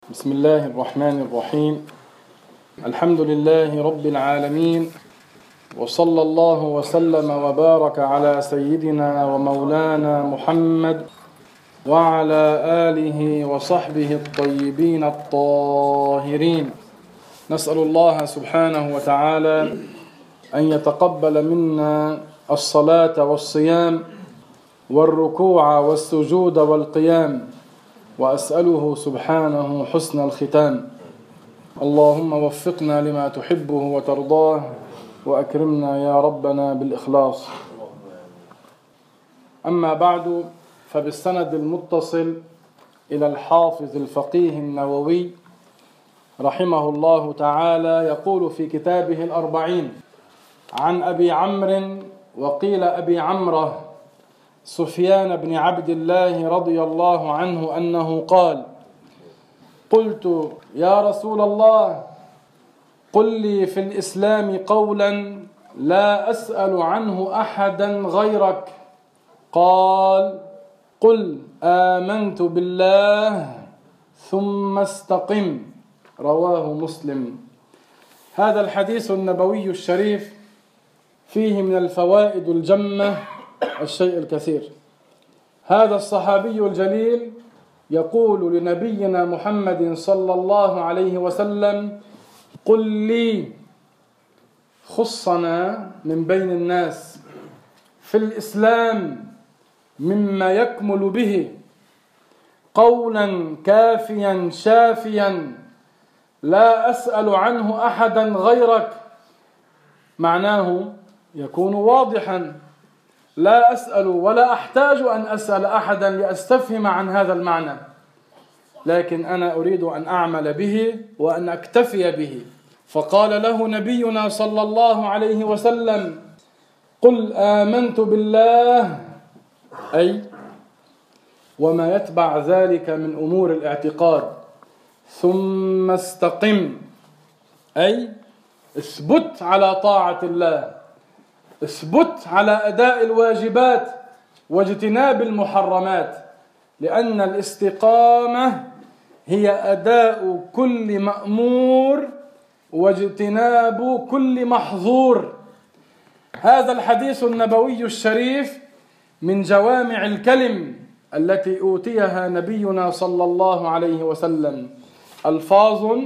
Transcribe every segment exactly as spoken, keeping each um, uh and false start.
بسم الله الرحمن الرحيم. الحمد لله رب العالمين، وصلى الله وسلم وبارك على سيدنا ومولانا محمد وعلى آله وصحبه الطيبين الطاهرين. نسأل الله سبحانه وتعالى أن يتقبل منا الصلاة والصيام والركوع والسجود والقيام، وأسأله سبحانه حسن الختام. اللهم وفقنا لما تحبه وترضاه، وأكرمنا يا ربنا بالإخلاص. أما بعد، فبالسند المتصل إلى الحافظ الفقيه النووي رحمه الله تعالى يقول في كتابه الأربعين عن أبي عمرو وقيل أبي عمره سفيان بن عبد الله رضي الله عنه أنه قال: قلت يا رسول الله، قل لي في الإسلام قولا لا أسأل عنه أحدا غيرك. قال: قل آمنت بالله ثم استقم. رواه مسلم. هذا الحديث النبوي الشريف فيه من الفوائد الجمة الشيء الكثير. هذا الصحابي الجليل يقول لنبينا محمد صلى الله عليه وسلم: قل لي، خصنا من بين الناس في الإسلام مما يكمل به قولا كافيا شافيا لا أسأل عنه أحدا غيرك. معناه يكون واضحا، لا أسأل ولا أحتاج أن أسأل أحدا لأستفهم عن هذا المعنى، لكن أنا أريد أن أعمل به وأن أكتفي به. فقال له نبينا صلى الله عليه وسلم: قل آمنت بالله، أي وما يتبع ذلك من أمور الاعتقاد، ثم استقم، أي اثبت على طاعة الله، اثبت على أداء الواجبات واجتناب المحرمات، لأن الاستقامة هي أداء كل مأمور واجتناب كل محظور. هذا الحديث النبوي الشريف من جوامع الكلم التي أوتيها نبينا صلى الله عليه وسلم، ألفاظ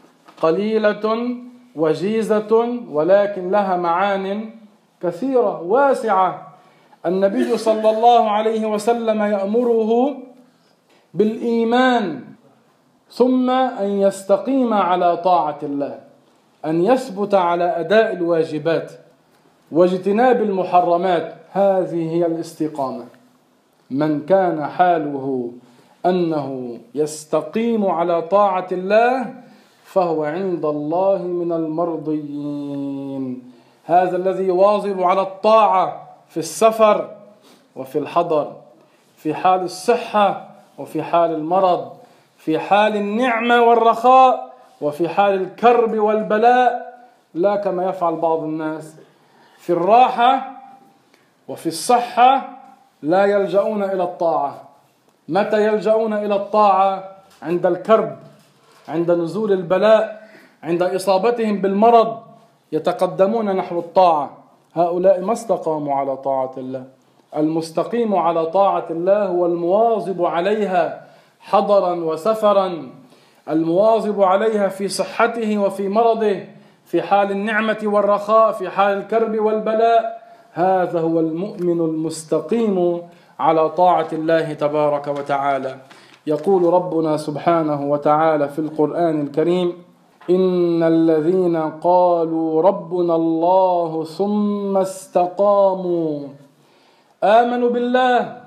قليلة وجيزة ولكن لها معان كثيرة واسعة. النبي صلى الله عليه وسلم يأمره بالإيمان، ثم أن يستقيم على طاعة الله، أن يثبت على أداء الواجبات واجتناب المحرمات. هذه هي الاستقامة. من كان حاله أنه يستقيم على طاعة الله فهو عند الله من المرضيين. هذا الذي يواظب على الطاعة في السفر وفي الحضر، في حال الصحة وفي حال المرض، في حال النعمة والرخاء وفي حال الكرب والبلاء، لا كما يفعل بعض الناس في الراحة وفي الصحة لا يلجؤون إلى الطاعة. متى يلجؤون إلى الطاعة؟ عند الكرب، عند نزول البلاء، عند إصابتهم بالمرض يتقدمون نحو الطاعة. هؤلاء ما استقاموا على طاعة الله. المستقيم على طاعة الله هو المواظب عليها حضرا وسفرا، المواظب عليها في صحته وفي مرضه، في حال النعمة والرخاء، في حال الكرب والبلاء. هذا هو المؤمن المستقيم على طاعة الله تبارك وتعالى. يقول ربنا سبحانه وتعالى في القرآن الكريم: إن الذين قالوا ربنا الله ثم استقاموا، آمنوا بالله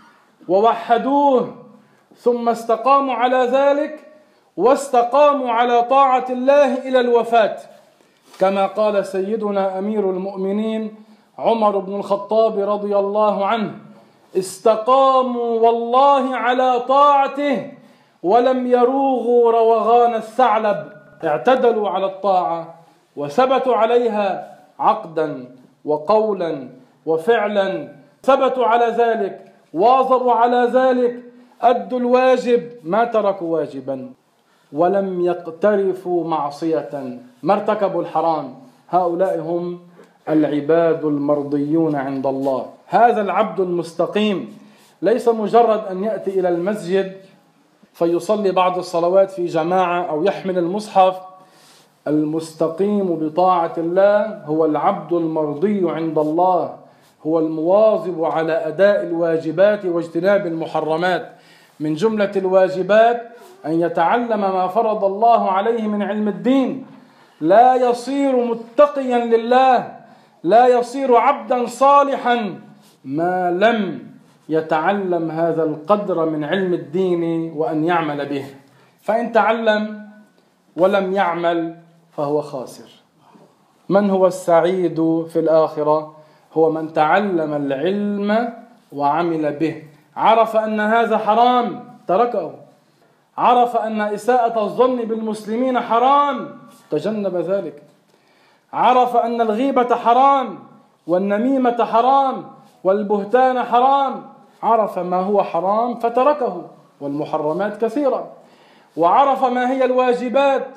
ووحدوه ثم استقاموا على ذلك واستقاموا على طاعة الله إلى الوفاة، كما قال سيدنا أمير المؤمنين عمر بن الخطاب رضي الله عنه: استقاموا والله على طاعته ولم يروغوا روغان الثعلب. اعتدلوا على الطاعة وثبتوا عليها عقدا وقولا وفعلا، ثبتوا على ذلك، واظبوا على ذلك، أدوا الواجب، ما تركوا واجبا. ولم يقترفوا معصية، ما ارتكبوا الحرام، هؤلاء هم العباد المرضيون عند الله. هذا العبد المستقيم ليس مجرد أن يأتي إلى المسجد فيصلي بعض الصلوات في جماعة أو يحمل المصحف. المستقيم بطاعة الله هو العبد المرضي عند الله، هو المواظب على أداء الواجبات واجتناب المحرمات. من جملة الواجبات أن يتعلم ما فرض الله عليه من علم الدين، لا يصير متقيا لله، لا يصير عبدا صالحا ما لم يتعلم هذا القدر من علم الدين وأن يعمل به. فإن تعلم ولم يعمل فهو خاسر. من هو السعيد في الآخرة؟ هو من تعلم العلم وعمل به، عرف أن هذا حرام تركه، عرف أن إساءة الظن بالمسلمين حرام تجنب ذلك، عرف أن الغيبة حرام والنميمة حرام والبهتان حرام، عرف ما هو حرام فتركه، والمحرمات كثيرة، وعرف ما هي الواجبات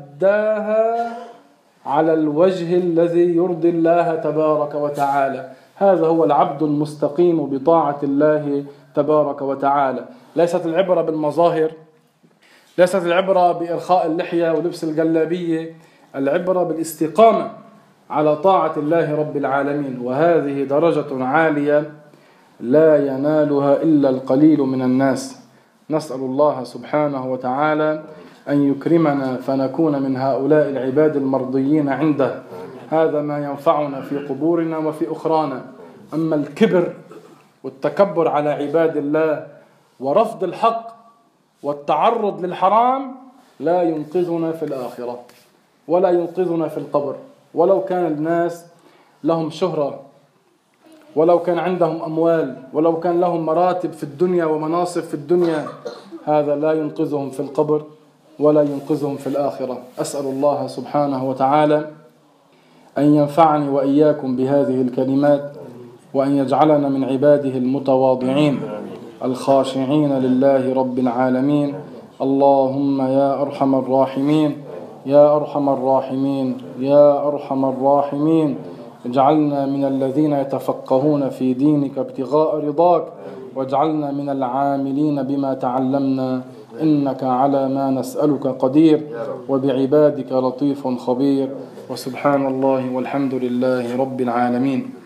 فأداها على الوجه الذي يرضي الله تبارك وتعالى. هذا هو العبد المستقيم بطاعة الله تبارك وتعالى. ليست العبرة بالمظاهر، ليست العبرة بإرخاء اللحية ولبس الجلابية، العبرة بالاستقامة على طاعة الله رب العالمين، وهذه درجة عالية لا ينالها إلا القليل من الناس. نسأل الله سبحانه وتعالى أن يكرمنا فنكون من هؤلاء العباد المرضيين عنده. هذا ما ينفعنا في قبورنا وفي أخرانا. أما الكبر والتكبر على عباد الله ورفض الحق والتعرض للحرام لا ينقذنا في الآخرة ولا ينقذنا في القبر. ولو كان الناس لهم شهرة، ولو كان عندهم أموال، ولو كان لهم مراتب في الدنيا ومناصب في الدنيا، هذا لا ينقذهم في القبر ولا ينقذهم في الآخرة. أسأل الله سبحانه وتعالى أن ينفعني وإياكم بهذه الكلمات، وأن يجعلنا من عباده المتواضعين الخاشعين لله رب العالمين. اللهم يا أرحم الراحمين، يا أرحم الراحمين، يا أرحم الراحمين، اجعلنا من الذين يتفقهون في دينك ابتغاء رضاك، واجعلنا من العاملين بما تعلمنا، إنك على ما نسألك قدير، وبعبادك لطيف خبير. وسبحان الله والحمد لله رب العالمين.